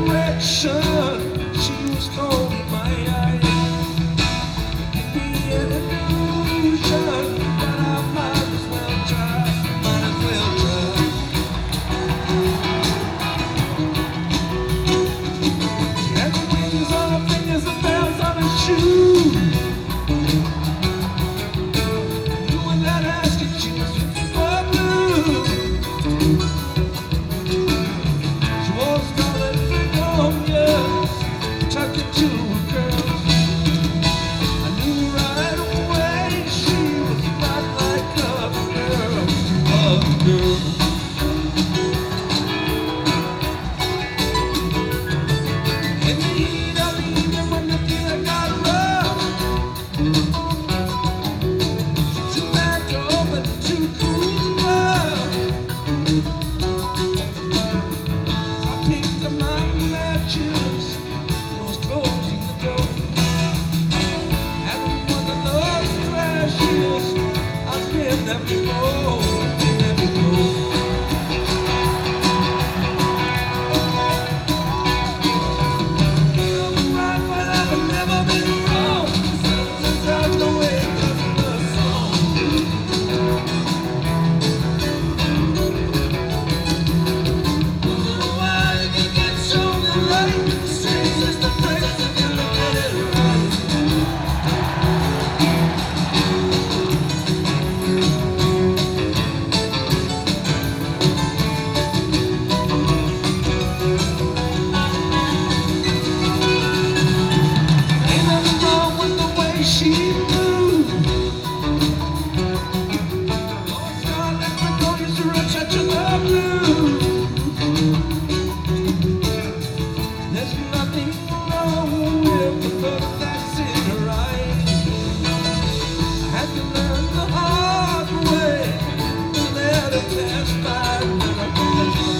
direction. She was holding my eyes. Give me an illusion, but I might as well try. Might as well try. And the wings on her fingers, the bells on her shoes. Doing that ass that she was looking for blue. She was calling magnolias, tucked into her curls. I knew right away she was not like other girls. Other girls. In the heat of the evening when the feeling got rough, too bad to open, too cool to love. I picked up my matches, was closing the door. And when the love crashes, I've been there before, been there before. Never right, but I've never been wrong. Sometimes the way it does the song. Why did you get so right? Strange is the place if you look at it right. Ain't nothing wrong with the way she moves. Oh, darling, we're going to touch of the blues. There's nothing wrong with the look that's in her eyes. I had to learn the hard way to let her pass by when I pass by.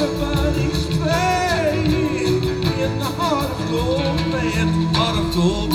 Everybody's playing in the heart of gold land, heart of gold.